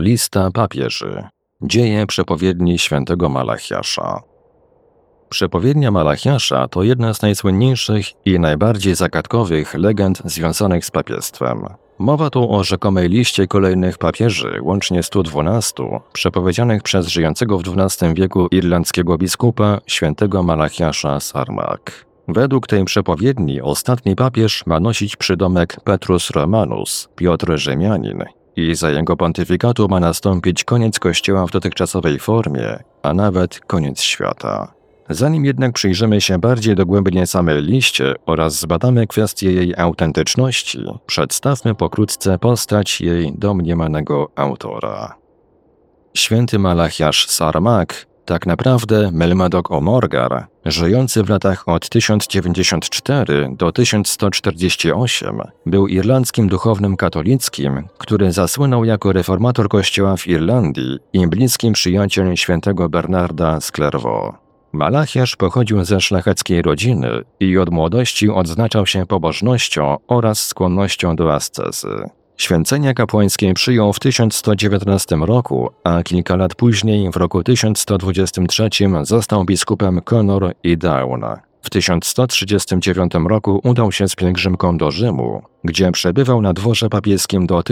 Lista papieży. Dzieje przepowiedni świętego Malachiasza. Przepowiednia Malachiasza to jedna z najsłynniejszych i najbardziej zagadkowych legend związanych z papiestwem. Mowa tu o rzekomej liście kolejnych papieży, łącznie 112, przepowiedzianych przez żyjącego w XII wieku irlandzkiego biskupa świętego Malachiasza z Armagh. Według tej przepowiedni ostatni papież ma nosić przydomek Petrus Romanus, Piotr Rzymianin, i za jego pontyfikatu ma nastąpić koniec Kościoła w dotychczasowej formie, a nawet koniec świata. Zanim jednak przyjrzymy się bardziej dogłębnie samej liście oraz zbadamy kwestię jej autentyczności, przedstawmy pokrótce postać jej domniemanego autora. Święty Malachiasz z Armagh, tak naprawdę Melmadog O'Morgar, żyjący w latach od 1094 do 1148, był irlandzkim duchownym katolickim, który zasłynął jako reformator kościoła w Irlandii i bliskim przyjaciel świętego Bernarda z Clairvaux. Malachiasz pochodził ze szlacheckiej rodziny i od młodości odznaczał się pobożnością oraz skłonnością do ascezy. Święcenia kapłańskie przyjął w 1119 roku, a kilka lat później, w roku 1123, został biskupem Conor i Down. W 1139 roku udał się z pielgrzymką do Rzymu, gdzie przebywał na dworze papieskim do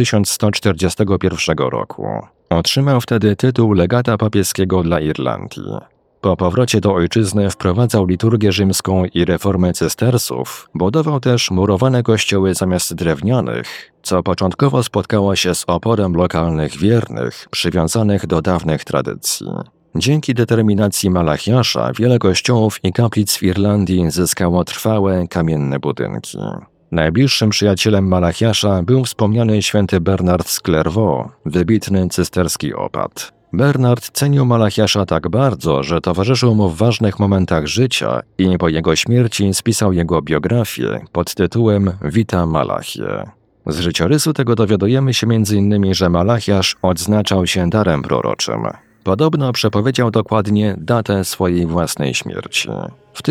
1141 roku. Otrzymał wtedy tytuł legata papieskiego dla Irlandii. Po powrocie do ojczyzny wprowadzał liturgię rzymską i reformę cystersów, budował też murowane kościoły zamiast drewnianych, co początkowo spotkało się z oporem lokalnych wiernych, przywiązanych do dawnych tradycji. Dzięki determinacji Malachiasza wiele kościołów i kaplic w Irlandii zyskało trwałe, kamienne budynki. Najbliższym przyjacielem Malachiasza był wspomniany święty Bernard z Clairvaux, wybitny cysterski opat. Bernard cenił Malachiasza tak bardzo, że towarzyszył mu w ważnych momentach życia i po jego śmierci spisał jego biografię pod tytułem Vita Malachiae. Z życiorysu tego dowiadujemy się m.in., że Malachiasz odznaczał się darem proroczym. Podobno przepowiedział dokładnie datę swojej własnej śmierci. W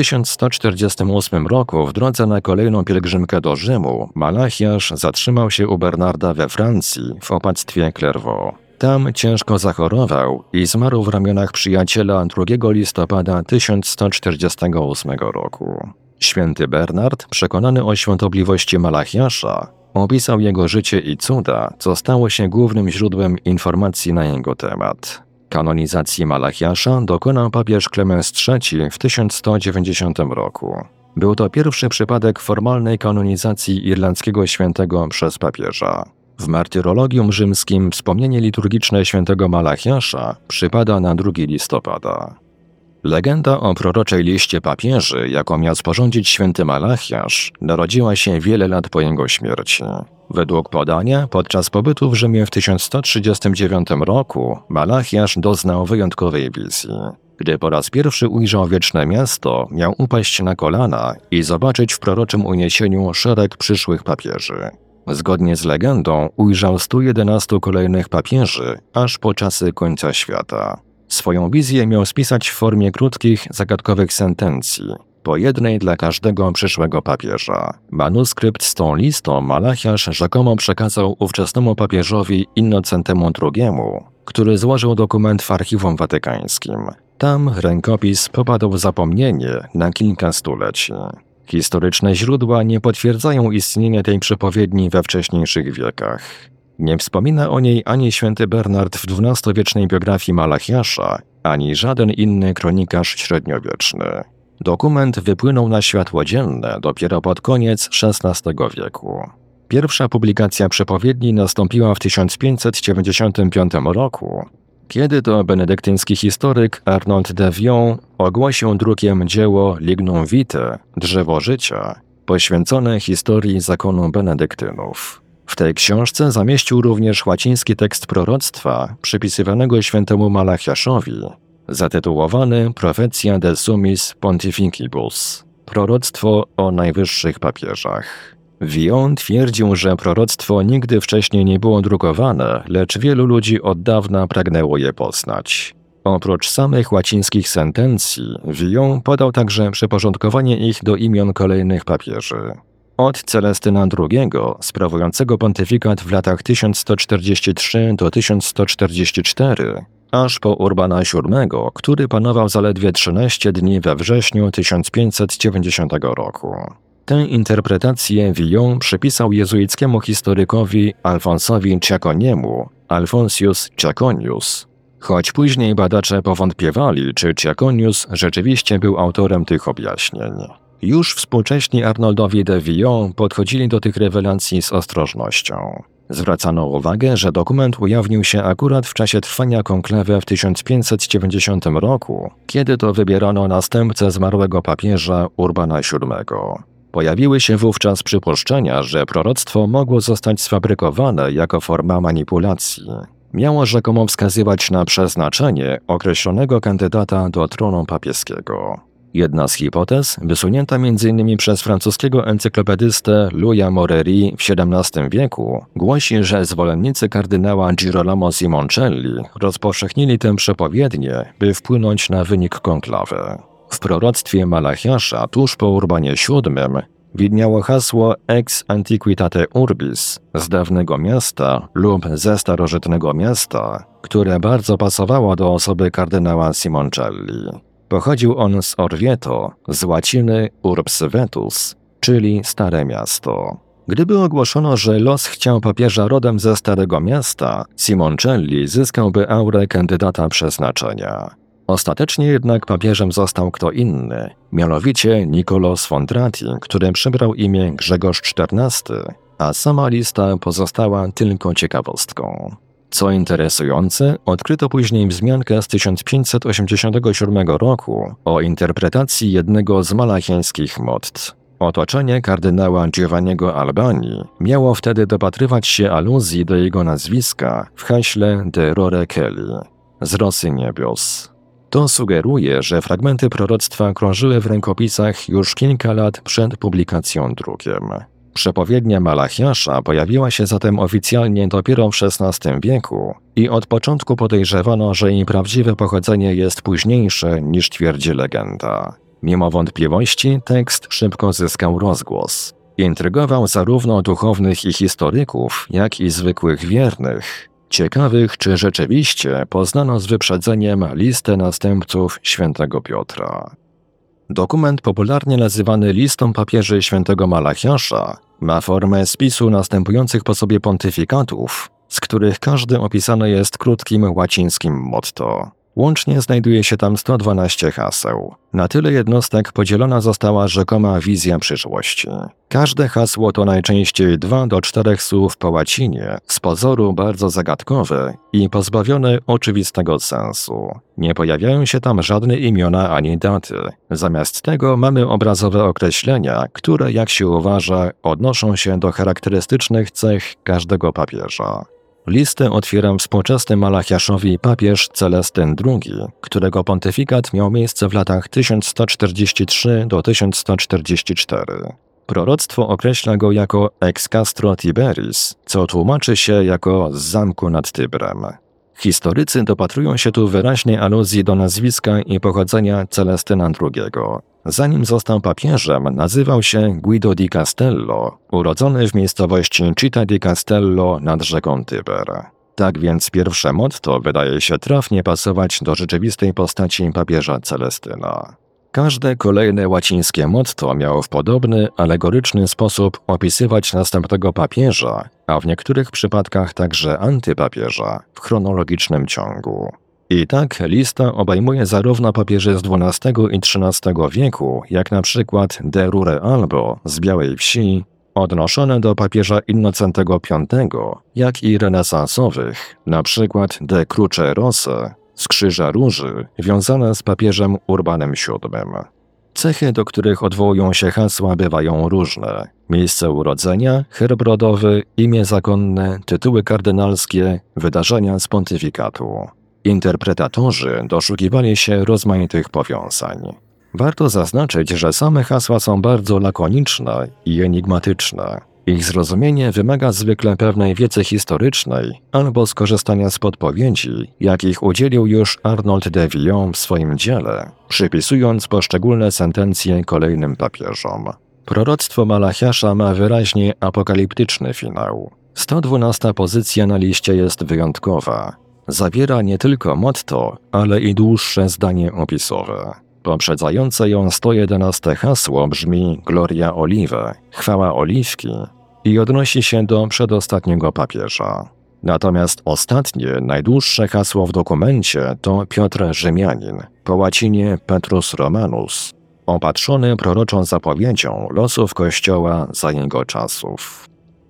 1148 roku w drodze na kolejną pielgrzymkę do Rzymu Malachiasz zatrzymał się u Bernarda we Francji w opactwie Clairvaux. Tam ciężko zachorował i zmarł w ramionach przyjaciela 2 listopada 1148 roku. Święty Bernard, przekonany o świątobliwości Malachiasza, opisał jego życie i cuda, co stało się głównym źródłem informacji na jego temat. Kanonizacji Malachiasza dokonał papież Klemens III w 1190 roku. Był to pierwszy przypadek formalnej kanonizacji irlandzkiego świętego przez papieża. W martyrologium rzymskim wspomnienie liturgiczne świętego Malachiasza przypada na 2 listopada. Legenda o proroczej liście papieży, jaką miał sporządzić święty Malachiasz, narodziła się wiele lat po jego śmierci. Według podania, podczas pobytu w Rzymie w 1139 roku Malachiasz doznał wyjątkowej wizji. Gdy po raz pierwszy ujrzał wieczne miasto, miał upaść na kolana i zobaczyć w proroczym uniesieniu szereg przyszłych papieży. Zgodnie z legendą ujrzał 111 kolejnych papieży, aż po czasy końca świata. Swoją wizję miał spisać w formie krótkich, zagadkowych sentencji, po jednej dla każdego przyszłego papieża. Manuskrypt z tą listą Malachiasz rzekomo przekazał ówczesnemu papieżowi Innocentemu II, który złożył dokument w Archiwum Watykańskim. Tam rękopis popadł w zapomnienie na kilka stuleci. Historyczne źródła nie potwierdzają istnienia tej przepowiedni we wcześniejszych wiekach. Nie wspomina o niej ani święty Bernard w XII-wiecznej biografii Malachiasza, ani żaden inny kronikarz średniowieczny. Dokument wypłynął na światło dzienne dopiero pod koniec XVI wieku. Pierwsza publikacja przepowiedni nastąpiła w 1595 roku, kiedy to benedyktyński historyk Arnold de Vion ogłosił drukiem dzieło Lignum Vitae, Drzewo Życia, poświęcone historii zakonu benedyktynów. W tej książce zamieścił również łaciński tekst proroctwa przypisywanego świętemu Malachiaszowi, zatytułowany Profetia de Summis Pontificibus, proroctwo o najwyższych papieżach. Vion twierdził, że proroctwo nigdy wcześniej nie było drukowane, lecz wielu ludzi od dawna pragnęło je poznać. Oprócz samych łacińskich sentencji, Vion podał także przyporządkowanie ich do imion kolejnych papieży. Od Celestyna II, sprawującego pontyfikat w latach 1143 do 1144, aż po Urbana VII, który panował zaledwie 13 dni we wrześniu 1590 roku. Tę interpretację Villon przypisał jezuickiemu historykowi Alfonsowi Ciaconiemu, Alfonsius Ciaconius, choć później badacze powątpiewali, czy Ciaconius rzeczywiście był autorem tych objaśnień. Już współcześni Arnoldowi de Villon podchodzili do tych rewelacji z ostrożnością. Zwracano uwagę, że dokument ujawnił się akurat w czasie trwania konklawe w 1590 roku, kiedy to wybierano następcę zmarłego papieża Urbana VII. Pojawiły się wówczas przypuszczenia, że proroctwo mogło zostać sfabrykowane jako forma manipulacji. Miało rzekomo wskazywać na przeznaczenie określonego kandydata do tronu papieskiego. Jedna z hipotez, wysunięta m.in. przez francuskiego encyklopedystę Louisa Moreri w XVII wieku, głosi, że zwolennicy kardynała Girolamo Simoncelli rozpowszechnili tę przepowiednię, by wpłynąć na wynik konklawy. W proroctwie Malachiasza tuż po Urbanie VII widniało hasło ex antiquitate urbis, z dawnego miasta lub ze starożytnego miasta, które bardzo pasowało do osoby kardynała Simoncelli. Pochodził on z Orvieto, z łaciny urbs vetus, czyli Stare Miasto. Gdyby ogłoszono, że los chciał papieża rodem ze Starego Miasta, Simoncelli zyskałby aurę kandydata przeznaczenia. Ostatecznie jednak papieżem został kto inny, mianowicie Niccolò Sfondrati, który przybrał imię Grzegorz XIV, a sama lista pozostała tylko ciekawostką. Co interesujące, odkryto później wzmiankę z 1587 roku o interpretacji jednego z malachiańskich mott. Otoczenie kardynała Giovanniego Albani miało wtedy dopatrywać się aluzji do jego nazwiska w haśle De Rore Celi, z rosy niebios. To sugeruje, że fragmenty proroctwa krążyły w rękopisach już kilka lat przed publikacją drukiem. Przepowiednia Malachiasza pojawiła się zatem oficjalnie dopiero w XVI wieku i od początku podejrzewano, że jej prawdziwe pochodzenie jest późniejsze niż twierdzi legenda. Mimo wątpliwości tekst szybko zyskał rozgłos. Intrygował zarówno duchownych i historyków, jak i zwykłych wiernych, ciekawych, czy rzeczywiście poznano z wyprzedzeniem listę następców świętego Piotra. Dokument popularnie nazywany listą papieży świętego Malachiasza ma formę spisu następujących po sobie pontyfikatów, z których każdy opisany jest krótkim łacińskim motto. Łącznie znajduje się tam 112 haseł. Na tyle jednostek podzielona została rzekoma wizja przyszłości. Każde hasło to najczęściej 2 do 4 słów po łacinie, z pozoru bardzo zagadkowe i pozbawione oczywistego sensu. Nie pojawiają się tam żadne imiona ani daty. Zamiast tego mamy obrazowe określenia, które, jak się uważa, odnoszą się do charakterystycznych cech każdego papieża. Listę otwiera współczesny Malachiaszowi papież Celestyn II, którego pontyfikat miał miejsce w latach 1143 do 1144. Proroctwo określa go jako ex castro Tiberis, co tłumaczy się jako z zamku nad Tybrem. Historycy dopatrują się tu wyraźnej aluzji do nazwiska i pochodzenia Celestyna II. Zanim został papieżem, nazywał się Guido di Castello, urodzony w miejscowości Città di Castello nad rzeką Tyber. Tak więc pierwsze motto wydaje się trafnie pasować do rzeczywistej postaci papieża Celestyna. Każde kolejne łacińskie motto miało w podobny, alegoryczny sposób opisywać następnego papieża, a w niektórych przypadkach także antypapieża w chronologicznym ciągu. I tak lista obejmuje zarówno papieży z XII i XIII wieku, jak na przykład De Rure Albo z Białej Wsi, odnoszone do papieża Innocentego V, jak i renesansowych, na przykład De Cruce Rose z Krzyża Róży, wiązane z papieżem Urbanem VII. Cechy, do których odwołują się hasła, bywają różne. Miejsce urodzenia, herb rodowy, imię zakonne, tytuły kardynalskie, wydarzenia z pontyfikatu. Interpretatorzy doszukiwali się rozmaitych powiązań. Warto zaznaczyć, że same hasła są bardzo lakoniczne i enigmatyczne. Ich zrozumienie wymaga zwykle pewnej wiedzy historycznej albo skorzystania z podpowiedzi, jakich udzielił już Arnold de Villon w swoim dziele, przypisując poszczególne sentencje kolejnym papieżom. Proroctwo Malachiasza ma wyraźnie apokaliptyczny finał. 112 pozycja na liście jest wyjątkowa. Zawiera nie tylko motto, ale i dłuższe zdanie opisowe. Poprzedzające ją 111 hasło brzmi Gloria Olive, chwała oliwki, i odnosi się do przedostatniego papieża. Natomiast ostatnie, najdłuższe hasło w dokumencie to Piotr Rzymianin, po łacinie Petrus Romanus, opatrzony proroczą zapowiedzią losów Kościoła za jego czasów.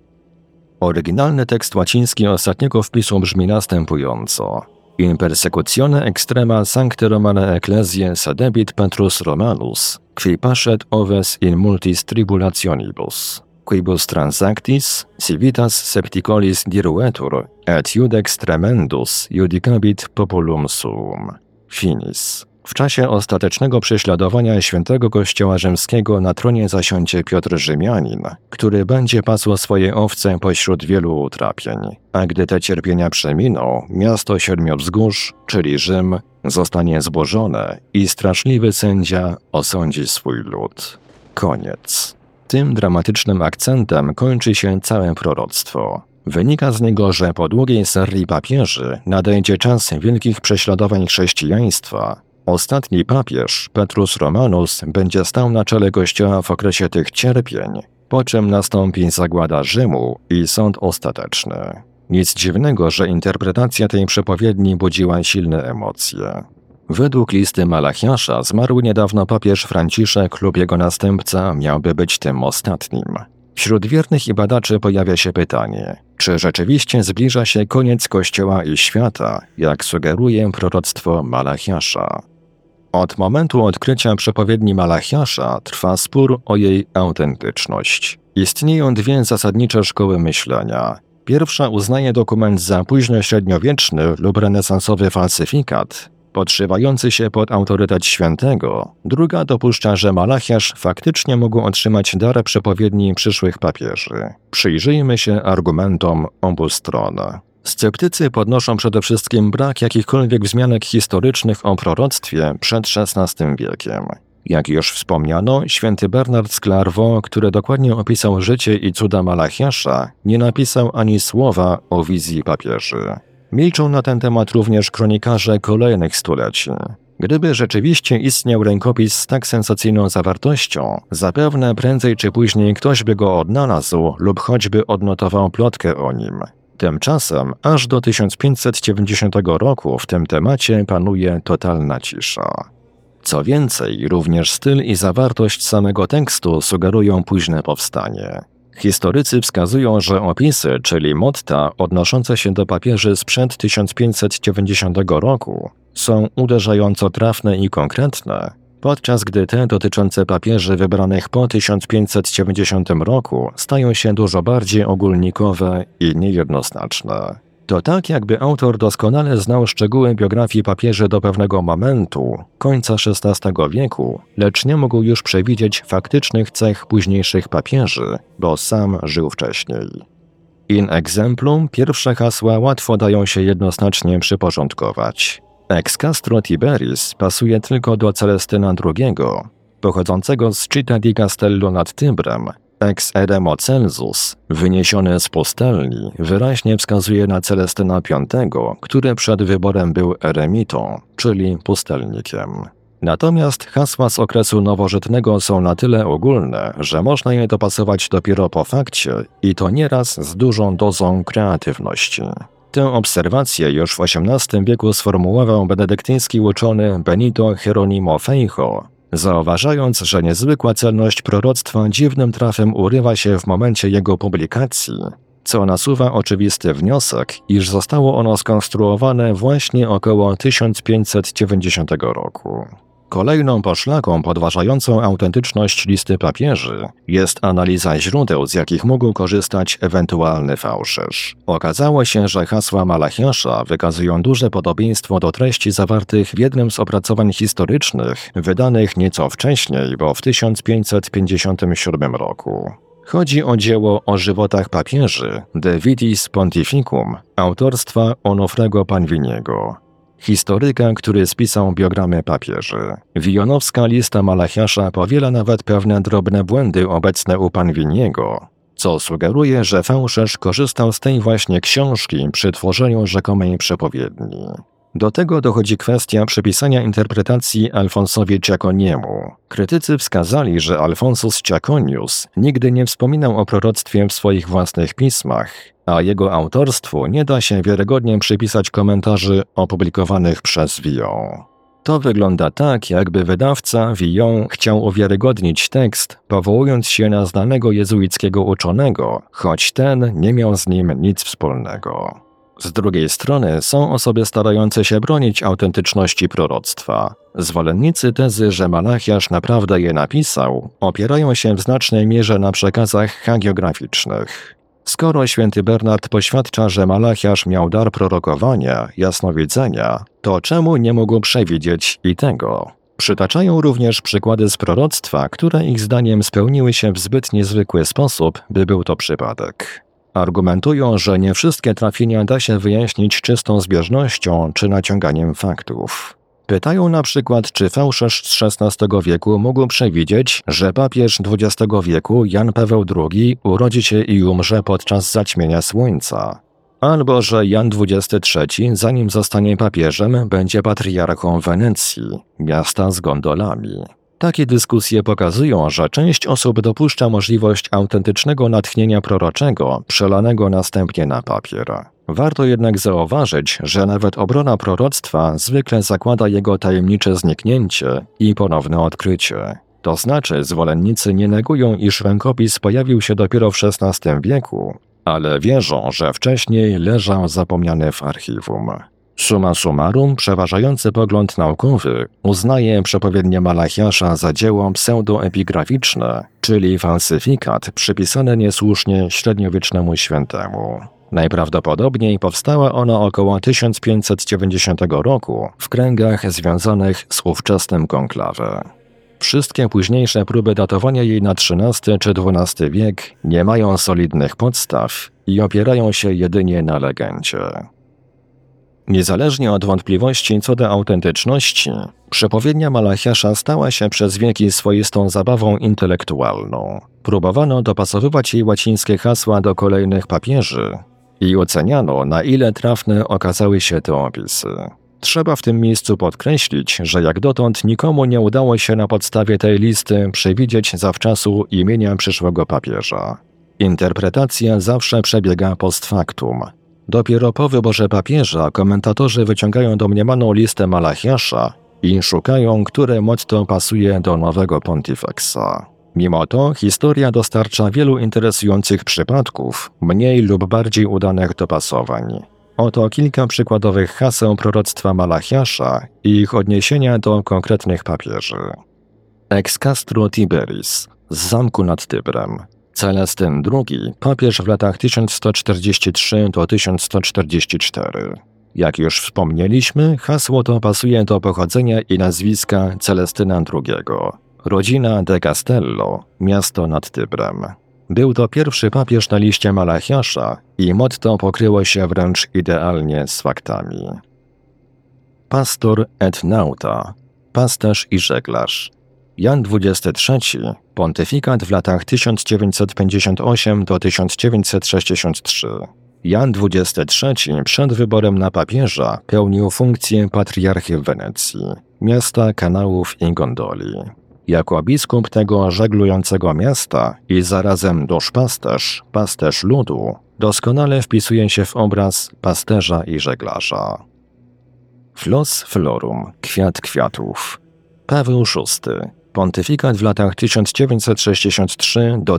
Oryginalny tekst łaciński ostatniego wpisu brzmi następująco: In persecutione extrema sancte Romane ecclesiae sedebit Petrus Romanus, qui pascet oves in multis tribulationibus, quibus transactis, civitas septicolis diruetur, et iudex tremendus judicabit populum suum. Finis. W czasie ostatecznego prześladowania świętego Kościoła Rzymskiego na tronie zasiądzie Piotr Rzymianin, który będzie pasł swoje owce pośród wielu utrapień. A gdy te cierpienia przeminą, miasto siedmiu wzgórz, czyli Rzym, zostanie zburzone i straszliwy sędzia osądzi swój lud. Koniec. Tym dramatycznym akcentem kończy się całe proroctwo. Wynika z niego, że po długiej serii papieży nadejdzie czas wielkich prześladowań chrześcijaństwa. Ostatni papież, Petrus Romanus, będzie stał na czele Kościoła w okresie tych cierpień, po czym nastąpi zagłada Rzymu i sąd ostateczny. Nic dziwnego, że interpretacja tej przepowiedni budziła silne emocje. Według listy Malachiasza zmarły niedawno papież Franciszek lub jego następca miałby być tym ostatnim. Wśród wiernych i badaczy pojawia się pytanie, czy rzeczywiście zbliża się koniec Kościoła i świata, jak sugeruje proroctwo Malachiasza. Od momentu odkrycia przepowiedni Malachiasza trwa spór o jej autentyczność. Istnieją dwie zasadnicze szkoły myślenia. Pierwsza uznaje dokument za późnośredniowieczny lub renesansowy falsyfikat, podszywający się pod autorytet świętego. Druga dopuszcza, że Malachiasz faktycznie mógł otrzymać dar przepowiedni przyszłych papieży. Przyjrzyjmy się argumentom obu stron. Sceptycy podnoszą przede wszystkim brak jakichkolwiek wzmianek historycznych o proroctwie przed XVI wiekiem. Jak już wspomniano, święty Bernard z Clairvaux, który dokładnie opisał życie i cuda Malachiasza, nie napisał ani słowa o wizji papieży. Milczą na ten temat również kronikarze kolejnych stuleci. Gdyby rzeczywiście istniał rękopis z tak sensacyjną zawartością, zapewne prędzej czy później ktoś by go odnalazł lub choćby odnotował plotkę o nim. Tymczasem aż do 1590 roku w tym temacie panuje totalna cisza. Co więcej, również styl i zawartość samego tekstu sugerują późne powstanie. Historycy wskazują, że opisy, czyli motta odnoszące się do papieży sprzed 1590 roku, są uderzająco trafne i konkretne, podczas gdy te dotyczące papieży wybranych po 1590 roku stają się dużo bardziej ogólnikowe i niejednoznaczne. To tak, jakby autor doskonale znał szczegóły biografii papieży do pewnego momentu, końca XVI wieku, lecz nie mógł już przewidzieć faktycznych cech późniejszych papieży, bo sam żył wcześniej. In exemplum pierwsze hasła łatwo dają się jednoznacznie przyporządkować. Ex castro Tiberis pasuje tylko do Celestyna II, pochodzącego z Città di Castello nad Tybrem. Ex eremo Celsus, wyniesiony z pustelni, wyraźnie wskazuje na Celestyna V, który przed wyborem był eremitą, czyli pustelnikiem. Natomiast hasła z okresu nowożytnego są na tyle ogólne, że można je dopasować dopiero po fakcie i to nieraz z dużą dozą kreatywności. Tę obserwację już w XVIII wieku sformułował benedyktyński uczony Benito Hieronimo Feijo, zauważając, że niezwykła celność proroctwa dziwnym trafem urywa się w momencie jego publikacji, co nasuwa oczywisty wniosek, iż zostało ono skonstruowane właśnie około 1590 roku. Kolejną poszlaką podważającą autentyczność listy papieży jest analiza źródeł, z jakich mógł korzystać ewentualny fałszerz. Okazało się, że hasła Malachiasza wykazują duże podobieństwo do treści zawartych w jednym z opracowań historycznych, wydanych nieco wcześniej, bo w 1557 roku. Chodzi o dzieło o żywotach papieży De Vitis Pontificum autorstwa Onofrego Panviniego. historyka, który spisał biogramy papieży. Wijonowska lista Malachiasza powiela nawet pewne drobne błędy obecne u Panwiniego, co sugeruje, że fałszerz korzystał z tej właśnie książki przy tworzeniu rzekomej przepowiedni. Do tego dochodzi kwestia przypisania interpretacji Alfonsowi Ciaconiemu. Krytycy wskazali, że Alfonsus Ciaconius nigdy nie wspominał o proroctwie w swoich własnych pismach, a jego autorstwu nie da się wiarygodnie przypisać komentarzy opublikowanych przez Villon. To wygląda tak, jakby wydawca Villon chciał uwiarygodnić tekst, powołując się na znanego jezuickiego uczonego, choć ten nie miał z nim nic wspólnego. Z drugiej strony są osoby starające się bronić autentyczności proroctwa. Zwolennicy tezy, że Malachiasz naprawdę je napisał, opierają się w znacznej mierze na przekazach hagiograficznych. Skoro święty Bernard poświadcza, że Malachiasz miał dar prorokowania, jasnowidzenia, to czemu nie mógł przewidzieć i tego? Przytaczają również przykłady z proroctwa, które ich zdaniem spełniły się w zbyt niezwykły sposób, by był to przypadek. Argumentują, że nie wszystkie trafienia da się wyjaśnić czystą zbieżnością czy naciąganiem faktów. Pytają na przykład, czy fałszerz z XVI wieku mógł przewidzieć, że papież XX wieku Jan Paweł II urodzi się i umrze podczas zaćmienia słońca. Albo, że Jan XXIII, zanim zostanie papieżem, będzie patriarchą Wenecji, miasta z gondolami. Takie dyskusje pokazują, że część osób dopuszcza możliwość autentycznego natchnienia proroczego, przelanego następnie na papier. Warto jednak zauważyć, że nawet obrona proroctwa zwykle zakłada jego tajemnicze zniknięcie i ponowne odkrycie. To znaczy, zwolennicy nie negują, iż rękopis pojawił się dopiero w XVI wieku, ale wierzą, że wcześniej leżał zapomniany w archiwum. Summa summarum, przeważający pogląd naukowy uznaje przepowiednie Malachiasza za dzieło pseudoepigraficzne, czyli falsyfikat przypisany niesłusznie średniowiecznemu świętemu. Najprawdopodobniej powstała ona około 1590 roku w kręgach związanych z ówczesnym konklawem. Wszystkie późniejsze próby datowania jej na XIII czy XII wiek nie mają solidnych podstaw i opierają się jedynie na legendzie. Niezależnie od wątpliwości co do autentyczności, przepowiednia Malachiasza stała się przez wieki swoistą zabawą intelektualną. Próbowano dopasowywać jej łacińskie hasła do kolejnych papieży i oceniano, na ile trafne okazały się te opisy. Trzeba w tym miejscu podkreślić, że jak dotąd nikomu nie udało się na podstawie tej listy przewidzieć zawczasu imienia przyszłego papieża. Interpretacja zawsze przebiega post factum. Dopiero po wyborze papieża komentatorzy wyciągają domniemaną listę Malachiasza i szukają, które motto pasuje do nowego pontifexa. Mimo to historia dostarcza wielu interesujących przypadków, mniej lub bardziej udanych dopasowań. Oto kilka przykładowych haseł proroctwa Malachiasza i ich odniesienia do konkretnych papieży. Ex castro Tiberis, z zamku nad Tybrem. Celestyn II, papież w latach 1143 do 1144. Jak już wspomnieliśmy, hasło to pasuje do pochodzenia i nazwiska Celestyna II. Rodzina de Castello, miasto nad Tybrem. Był to pierwszy papież na liście Malachiasza i motto pokryło się wręcz idealnie z faktami. Pastor et nauta, pasterz i żeglarz. Jan XXIII, pontyfikat w latach 1958 do 1963. Jan XXIII przed wyborem na papieża pełnił funkcję patriarchy w Wenecji, miasta kanałów i gondoli. Jako biskup tego żeglującego miasta i zarazem duszpasterz, pasterz ludu, doskonale wpisuje się w obraz pasterza i żeglarza. Flos florum, kwiat kwiatów. Paweł VI, pontyfikat w latach 1963 do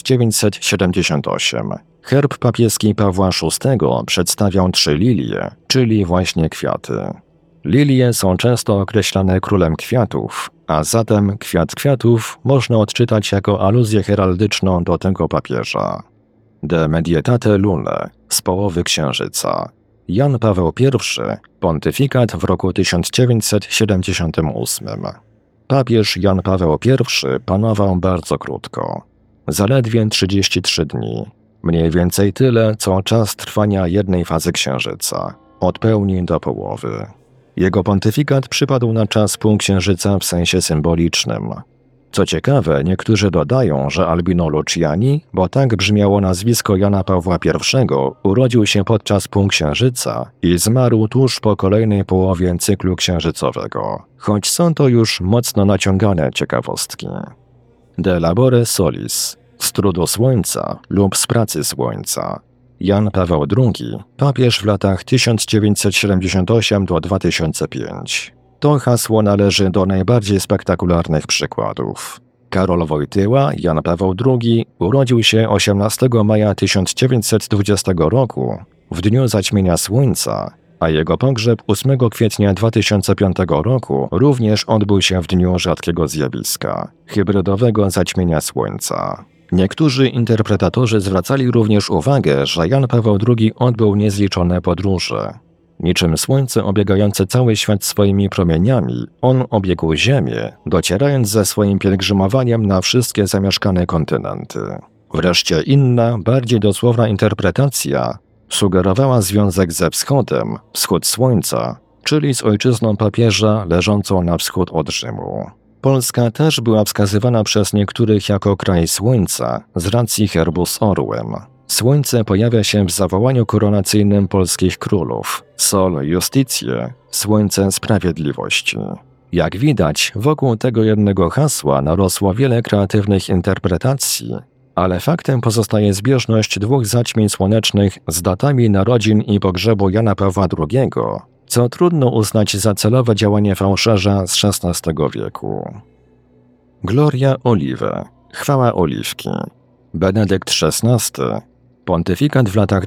1978. Herb papieski Pawła VI przedstawiał 3 lilie, czyli właśnie kwiaty. Lilie są często określane królem kwiatów, a zatem kwiat kwiatów można odczytać jako aluzję heraldyczną do tego papieża. De medietate lune, z połowy księżyca. Jan Paweł I, pontyfikat w roku 1978. Papież Jan Paweł I panował bardzo krótko. Zaledwie 33 dni. Mniej więcej tyle, co czas trwania jednej fazy księżyca. Od pełni do połowy. Jego pontyfikat przypadł na czas półksiężyca w sensie symbolicznym. Co ciekawe, niektórzy dodają, że Albino Luciani, bo tak brzmiało nazwisko Jana Pawła I, urodził się podczas półksiężyca i zmarł tuż po kolejnej połowie cyklu księżycowego, choć są to już mocno naciągane ciekawostki. De labore solis, z trudu słońca lub z pracy słońca. Jan Paweł II, papież w latach 1978–2005. To hasło należy do najbardziej spektakularnych przykładów. Karol Wojtyła, Jan Paweł II, urodził się 18 maja 1920 roku, w dniu zaćmienia Słońca, a jego pogrzeb 8 kwietnia 2005 roku również odbył się w dniu rzadkiego zjawiska – hybrydowego zaćmienia Słońca. Niektórzy interpretatorzy zwracali również uwagę, że Jan Paweł II odbył niezliczone podróże. Niczym słońce obiegające cały świat swoimi promieniami, on obiegł Ziemię, docierając ze swoim pielgrzymowaniem na wszystkie zamieszkane kontynenty. Wreszcie inna, bardziej dosłowna interpretacja sugerowała związek ze wschodem, wschód słońca, czyli z ojczyzną papieża leżącą na wschód od Rzymu. Polska też była wskazywana przez niektórych jako kraj słońca z racji herbu z orłem. Słońce pojawia się w zawołaniu koronacyjnym polskich królów Sol Justitiae, Słońce Sprawiedliwości. Jak widać, wokół tego jednego hasła narosło wiele kreatywnych interpretacji, ale faktem pozostaje zbieżność dwóch zaćmień słonecznych z datami narodzin i pogrzebu Jana Pawła II, co trudno uznać za celowe działanie fałszerza z XVI wieku. Gloria Olivae, chwała Oliwki. Benedykt XVI, pontyfikat w latach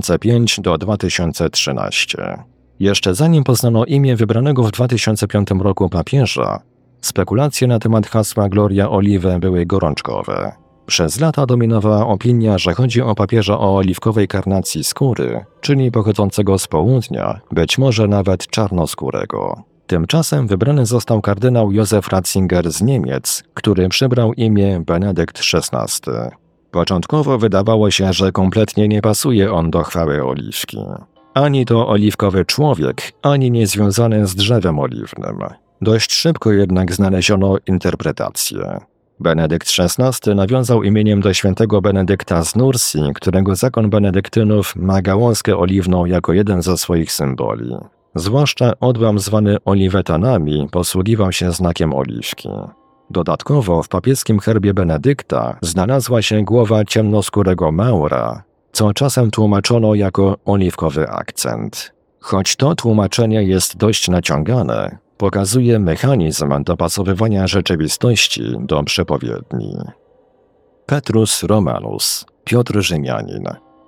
2005–2013. Jeszcze zanim poznano imię wybranego w 2005 roku papieża, spekulacje na temat hasła Gloria Olivae były gorączkowe. Przez lata dominowała opinia, że chodzi o papieża o oliwkowej karnacji skóry, czyli pochodzącego z południa, być może nawet czarnoskórego. Tymczasem wybrany został kardynał Józef Ratzinger z Niemiec, który przybrał imię Benedykt XVI. Początkowo wydawało się, że kompletnie nie pasuje on do chwały oliwki. Ani to oliwkowy człowiek, ani nie związany z drzewem oliwnym. Dość szybko jednak znaleziono interpretację. Benedykt XVI nawiązał imieniem do świętego Benedykta z Nursji, którego zakon benedyktynów ma gałązkę oliwną jako jeden ze swoich symboli. Zwłaszcza odłam zwany oliwetanami posługiwał się znakiem oliwki. Dodatkowo w papieskim herbie Benedykta znalazła się głowa ciemnoskórego Maura, co czasem tłumaczono jako oliwkowy akcent. Choć to tłumaczenie jest dość naciągane, pokazuje mechanizm dopasowywania rzeczywistości do przepowiedni. Petrus Romanus, Piotr Rzymianin.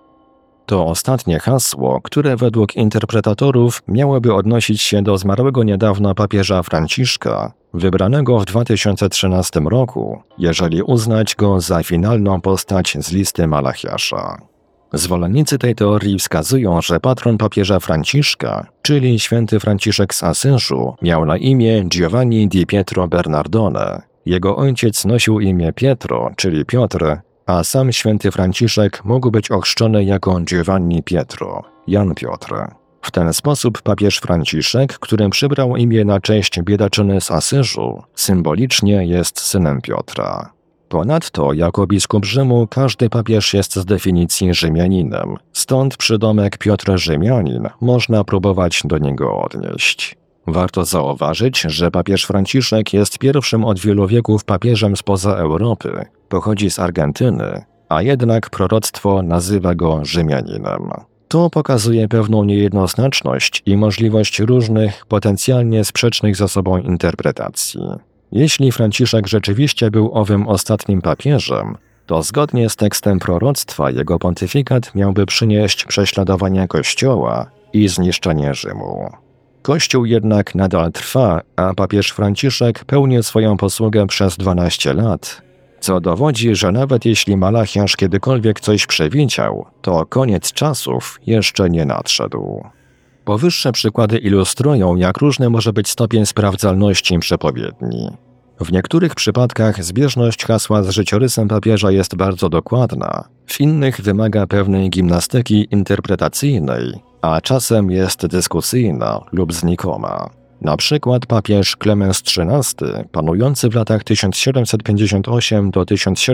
To ostatnie hasło, które według interpretatorów miałoby odnosić się do zmarłego niedawno papieża Franciszka, wybranego w 2013 roku, jeżeli uznać go za finalną postać z listy Malachiasza. Zwolennicy tej teorii wskazują, że patron papieża Franciszka, czyli święty Franciszek z Asyżu, miał na imię Giovanni di Pietro Bernardone. Jego ojciec nosił imię Pietro, czyli Piotr, a sam święty Franciszek mógł być ochrzczony jako Giovanni Pietro, Jan Piotr. W ten sposób papież Franciszek, którym przybrał imię na cześć biedaczyny z Asyżu, symbolicznie jest synem Piotra. Ponadto, jako biskup Rzymu, każdy papież jest z definicji Rzymianinem, stąd przydomek Piotr Rzymianin można próbować do niego odnieść. Warto zauważyć, że papież Franciszek jest pierwszym od wielu wieków papieżem spoza Europy, pochodzi z Argentyny, a jednak proroctwo nazywa go Rzymianinem. To pokazuje pewną niejednoznaczność i możliwość różnych, potencjalnie sprzecznych ze sobą interpretacji. Jeśli Franciszek rzeczywiście był owym ostatnim papieżem, to zgodnie z tekstem proroctwa jego pontyfikat miałby przynieść prześladowania Kościoła i zniszczenie Rzymu. Kościół jednak nadal trwa, a papież Franciszek pełni swoją posługę przez 12 lat, co dowodzi, że nawet jeśli Malachiasz kiedykolwiek coś przewidział, to koniec czasów jeszcze nie nadszedł. Powyższe przykłady ilustrują, jak różny może być stopień sprawdzalności przepowiedni. W niektórych przypadkach zbieżność hasła z życiorysem papieża jest bardzo dokładna, w innych wymaga pewnej gimnastyki interpretacyjnej, a czasem jest dyskusyjna lub znikoma. Na przykład papież Klemens XIII, panujący w latach 1758 do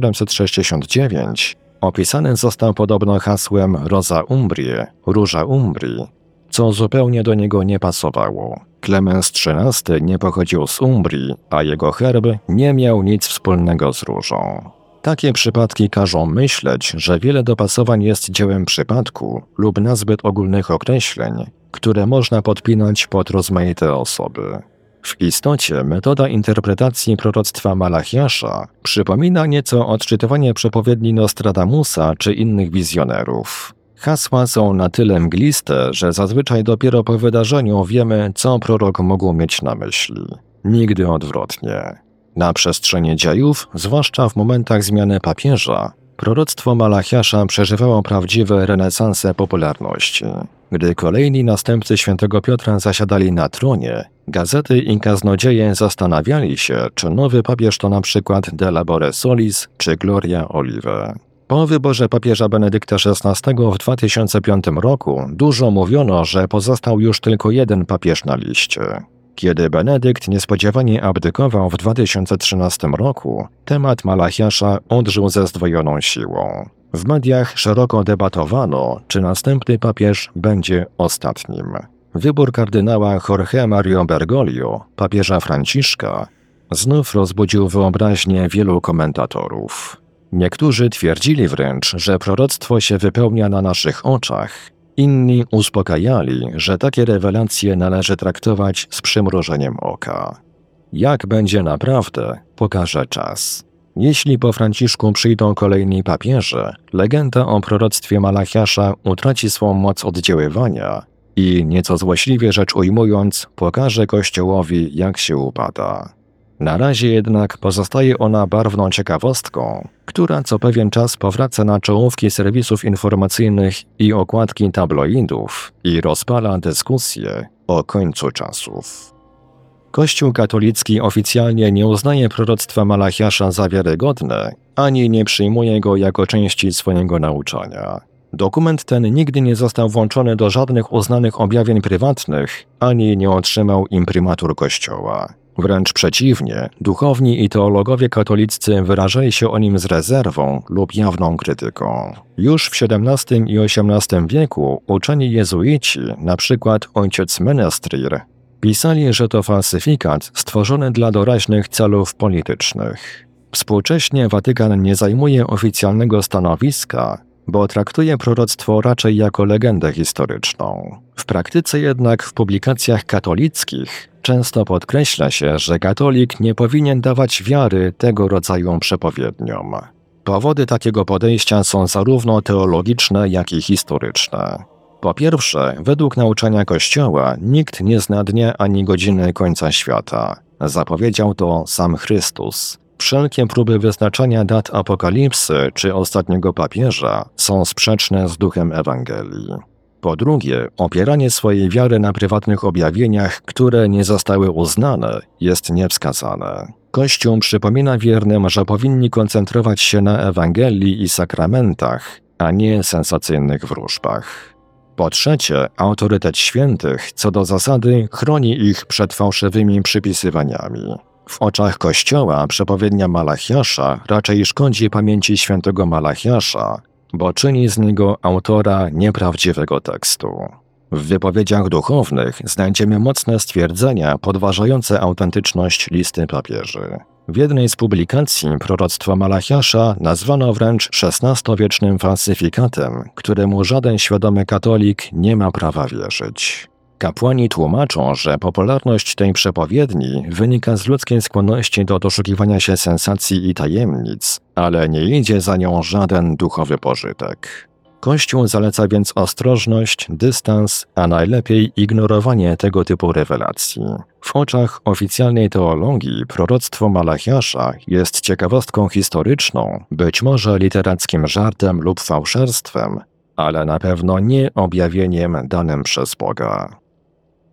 1769, opisany został podobno hasłem Rosa Umbrie, Róża Umbrii, co zupełnie do niego nie pasowało. Klemens XIII nie pochodził z Umbrii, a jego herb nie miał nic wspólnego z różą. Takie przypadki każą myśleć, że wiele dopasowań jest dziełem przypadku lub nazbyt ogólnych określeń, które można podpinać pod rozmaite osoby. W istocie metoda interpretacji proroctwa Malachiasza przypomina nieco odczytywanie przepowiedni Nostradamusa czy innych wizjonerów. Hasła są na tyle mgliste, że zazwyczaj dopiero po wydarzeniu wiemy, co prorok mógł mieć na myśli. Nigdy odwrotnie. Na przestrzeni dziejów, zwłaszcza w momentach zmiany papieża, proroctwo Malachiasza przeżywało prawdziwe renesanse popularności. Gdy kolejni następcy świętego Piotra zasiadali na tronie, gazety i kaznodzieje zastanawiali się, czy nowy papież to na przykład De Labore Solis czy Gloria Olive. Po wyborze papieża Benedykta XVI w 2005 roku dużo mówiono, że pozostał już tylko jeden papież na liście. Kiedy Benedykt niespodziewanie abdykował w 2013 roku, temat Malachiasza odżył ze zdwojoną siłą. W mediach szeroko debatowano, czy następny papież będzie ostatnim. Wybór kardynała Jorge Mario Bergoglio, papieża Franciszka, znów rozbudził wyobraźnię wielu komentatorów. Niektórzy twierdzili wręcz, że proroctwo się wypełnia na naszych oczach. Inni uspokajali, że takie rewelacje należy traktować z przymrużeniem oka. Jak będzie naprawdę, pokaże czas. Jeśli po Franciszku przyjdą kolejni papieże, legenda o proroctwie Malachiasza utraci swą moc oddziaływania i, nieco złośliwie rzecz ujmując, pokaże Kościołowi, jak się upada. Na razie jednak pozostaje ona barwną ciekawostką, która co pewien czas powraca na czołówki serwisów informacyjnych i okładki tabloidów i rozpala dyskusję o końcu czasów. Kościół katolicki oficjalnie nie uznaje proroctwa Malachiasza za wiarygodne, ani nie przyjmuje go jako części swojego nauczania. Dokument ten nigdy nie został włączony do żadnych uznanych objawień prywatnych, ani nie otrzymał imprimatur Kościoła. Wręcz przeciwnie, duchowni i teologowie katoliccy wyrażali się o nim z rezerwą lub jawną krytyką. Już w XVII i XVIII wieku uczeni jezuici, np. ojciec Menestrir, pisali, że to falsyfikat stworzony dla doraźnych celów politycznych. Współcześnie Watykan nie zajmuje oficjalnego stanowiska, bo traktuje proroctwo raczej jako legendę historyczną. W praktyce jednak w publikacjach katolickich często podkreśla się, że katolik nie powinien dawać wiary tego rodzaju przepowiedniom. Powody takiego podejścia są zarówno teologiczne, jak i historyczne. Po pierwsze, według nauczania Kościoła nikt nie zna dnia ani godziny końca świata. Zapowiedział to sam Chrystus. Wszelkie próby wyznaczania dat apokalipsy czy ostatniego papieża są sprzeczne z duchem Ewangelii. Po drugie, opieranie swojej wiary na prywatnych objawieniach, które nie zostały uznane, jest niewskazane. Kościół przypomina wiernym, że powinni koncentrować się na Ewangelii i sakramentach, a nie sensacyjnych wróżbach. Po trzecie, autorytet świętych co do zasady chroni ich przed fałszywymi przypisywaniami. W oczach Kościoła przepowiednia Malachiasza raczej szkodzi pamięci świętego Malachiasza, bo czyni z niego autora nieprawdziwego tekstu. W wypowiedziach duchownych znajdziemy mocne stwierdzenia podważające autentyczność listy papieży. W jednej z publikacji proroctwa Malachiasza nazwano wręcz XVI-wiecznym falsyfikatem, któremu żaden świadomy katolik nie ma prawa wierzyć. Kapłani tłumaczą, że popularność tej przepowiedni wynika z ludzkiej skłonności do doszukiwania się sensacji i tajemnic, ale nie idzie za nią żaden duchowy pożytek. Kościół zaleca więc ostrożność, dystans, a najlepiej ignorowanie tego typu rewelacji. W oczach oficjalnej teologii proroctwo Malachiasza jest ciekawostką historyczną, być może literackim żartem lub fałszerstwem, ale na pewno nie objawieniem danym przez Boga.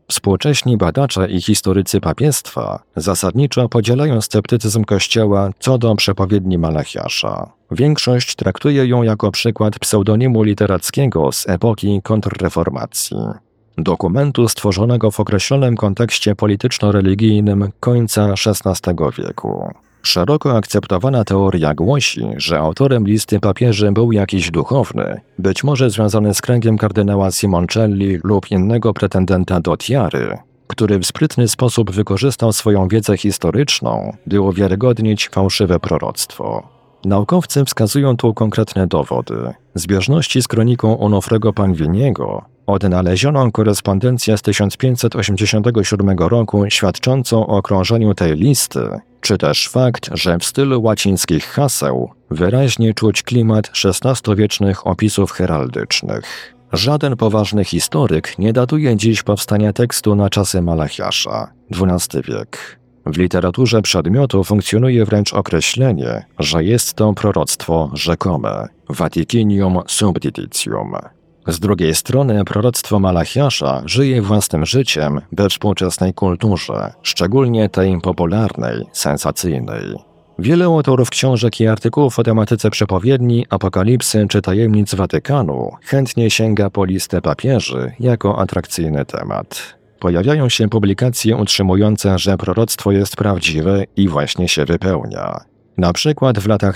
Współcześni badacze i historycy papiestwa zasadniczo podzielają sceptycyzm Kościoła co do przepowiedni Malachiasza. Większość traktuje ją jako przykład pseudonimu literackiego z epoki kontrreformacji. Dokumentu stworzonego w określonym kontekście polityczno-religijnym końca XVI wieku. Szeroko akceptowana teoria głosi, że autorem listy papieży był jakiś duchowny, być może związany z kręgiem kardynała Simoncelli lub innego pretendenta do tiary, który w sprytny sposób wykorzystał swoją wiedzę historyczną, by uwiarygodnić fałszywe proroctwo. Naukowcy wskazują tu konkretne dowody. Zbieżności z kroniką Onofrego Panwiniego, odnalezioną korespondencję z 1587 roku świadczącą o krążeniu tej listy, czy też fakt, że w stylu łacińskich haseł wyraźnie czuć klimat XVI-wiecznych opisów heraldycznych. Żaden poważny historyk nie datuje dziś powstania tekstu na czasy Malachiasza, XII wiek. W literaturze przedmiotu funkcjonuje wręcz określenie, że jest to proroctwo rzekome, vaticinium subdititium. Z drugiej strony proroctwo Malachiasza żyje własnym życiem we współczesnej kulturze, szczególnie tej popularnej, sensacyjnej. Wiele autorów książek i artykułów o tematyce przepowiedni, apokalipsy czy tajemnic Watykanu chętnie sięga po listę papieży jako atrakcyjny temat. Pojawiają się publikacje utrzymujące, że proroctwo jest prawdziwe i właśnie się wypełnia. Na przykład w latach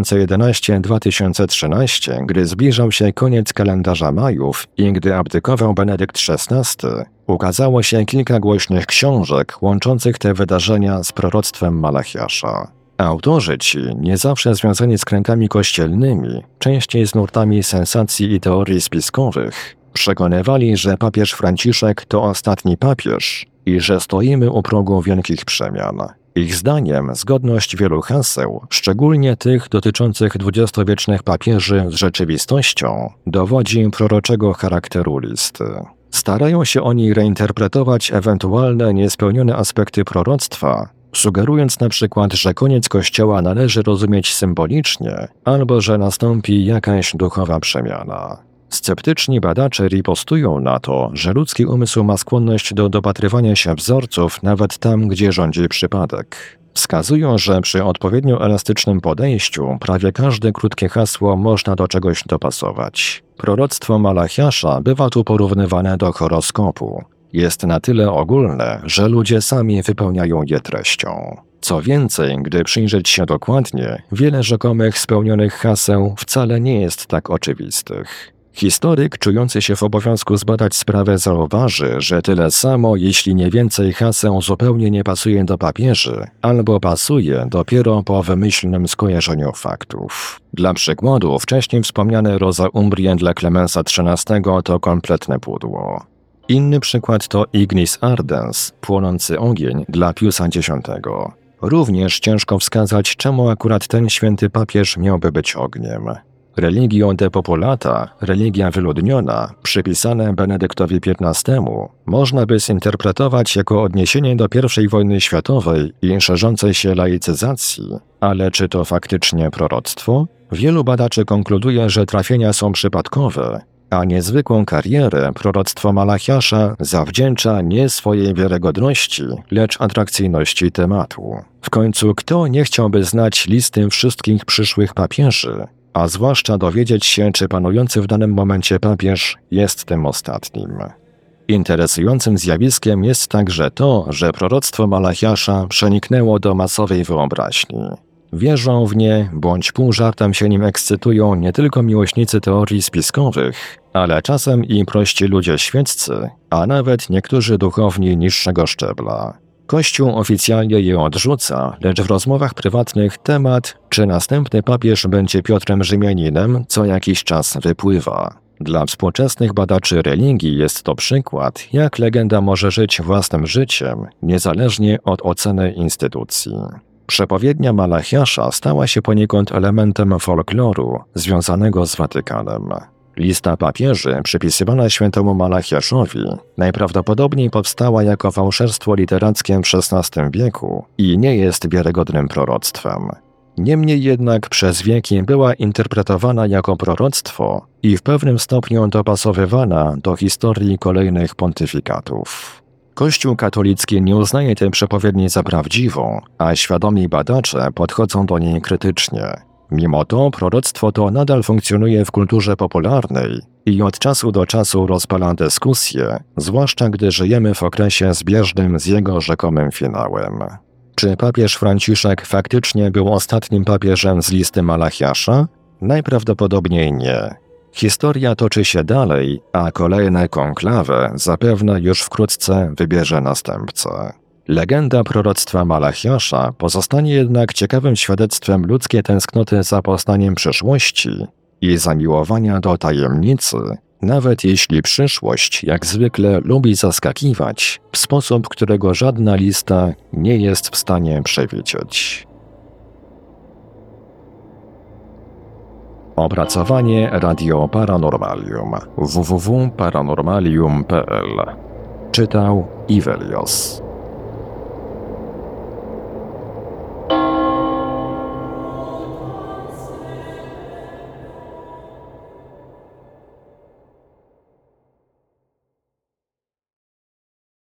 2011-2013, gdy zbliżał się koniec kalendarza Majów i gdy abdykował Benedykt XVI, ukazało się kilka głośnych książek łączących te wydarzenia z proroctwem Malachiasza. Autorzy ci, nie zawsze związani z kręgami kościelnymi, częściej z nurtami sensacji i teorii spiskowych, przekonywali, że papież Franciszek to ostatni papież i że stoimy u progu wielkich przemian. Ich zdaniem zgodność wielu haseł, szczególnie tych dotyczących dwudziestowiecznych papieży z rzeczywistością, dowodzi proroczego charakteru listy. Starają się oni reinterpretować ewentualne niespełnione aspekty proroctwa, sugerując na przykład, że koniec Kościoła należy rozumieć symbolicznie, albo że nastąpi jakaś duchowa przemiana. Sceptyczni badacze ripostują na to, że ludzki umysł ma skłonność do dopatrywania się wzorców nawet tam, gdzie rządzi przypadek. Wskazują, że przy odpowiednio elastycznym podejściu prawie każde krótkie hasło można do czegoś dopasować. Proroctwo Malachiasza bywa tu porównywane do horoskopu. Jest na tyle ogólne, że ludzie sami wypełniają je treścią. Co więcej, gdy przyjrzeć się dokładnie, wiele rzekomych spełnionych haseł wcale nie jest tak oczywistych. Historyk czujący się w obowiązku zbadać sprawę zauważy, że tyle samo, jeśli nie więcej haseł zupełnie nie pasuje do papieży, albo pasuje dopiero po wymyślnym skojarzeniu faktów. Dla przykładu, wcześniej wspomniane Rosa Umbrien dla Klemensa XIII to kompletne pudło. Inny przykład to Ignis Ardens, płonący ogień dla Piusa X. Również ciężko wskazać, czemu akurat ten święty papież miałby być ogniem. Religio depopulata, religia wyludniona, przypisane Benedyktowi XV, można by zinterpretować jako odniesienie do I wojny światowej i szerzącej się laicyzacji, ale czy to faktycznie proroctwo? Wielu badaczy konkluduje, że trafienia są przypadkowe, a niezwykłą karierę proroctwo Malachiasza zawdzięcza nie swojej wiarygodności, lecz atrakcyjności tematu. W końcu kto nie chciałby znać listy wszystkich przyszłych papieży, a zwłaszcza dowiedzieć się, czy panujący w danym momencie papież jest tym ostatnim. Interesującym zjawiskiem jest także to, że proroctwo Malachiasza przeniknęło do masowej wyobraźni. Wierzą w nie, bądź pół żartem się nim ekscytują nie tylko miłośnicy teorii spiskowych, ale czasem i prości ludzie świeccy, a nawet niektórzy duchowni niższego szczebla. Kościół oficjalnie je odrzuca, lecz w rozmowach prywatnych temat, czy następny papież będzie Piotrem Rzymianinem, co jakiś czas wypływa. Dla współczesnych badaczy religii jest to przykład, jak legenda może żyć własnym życiem, niezależnie od oceny instytucji. Przepowiednia Malachiasza stała się poniekąd elementem folkloru związanego z Watykanem. Lista papieży przypisywana świętemu Malachiaszowi najprawdopodobniej powstała jako fałszerstwo literackie w XVI wieku i nie jest wiarygodnym proroctwem. Niemniej jednak przez wieki była interpretowana jako proroctwo i w pewnym stopniu dopasowywana do historii kolejnych pontyfikatów. Kościół katolicki nie uznaje tej przepowiedni za prawdziwą, a świadomi badacze podchodzą do niej krytycznie. Mimo to proroctwo to nadal funkcjonuje w kulturze popularnej i od czasu do czasu rozpala dyskusje, zwłaszcza gdy żyjemy w okresie zbieżnym z jego rzekomym finałem. Czy papież Franciszek faktycznie był ostatnim papieżem z listy Malachiasza? Najprawdopodobniej nie. Historia toczy się dalej, a kolejne konklawę zapewne już wkrótce wybierze następcę. Legenda proroctwa Malachiasza pozostanie jednak ciekawym świadectwem ludzkiej tęsknoty za poznaniem przyszłości i zamiłowania do tajemnicy, nawet jeśli przyszłość, jak zwykle, lubi zaskakiwać w sposób, którego żadna lista nie jest w stanie przewidzieć. Opracowanie Radio Paranormalium www.paranormalium.pl. Czytał Ivelios.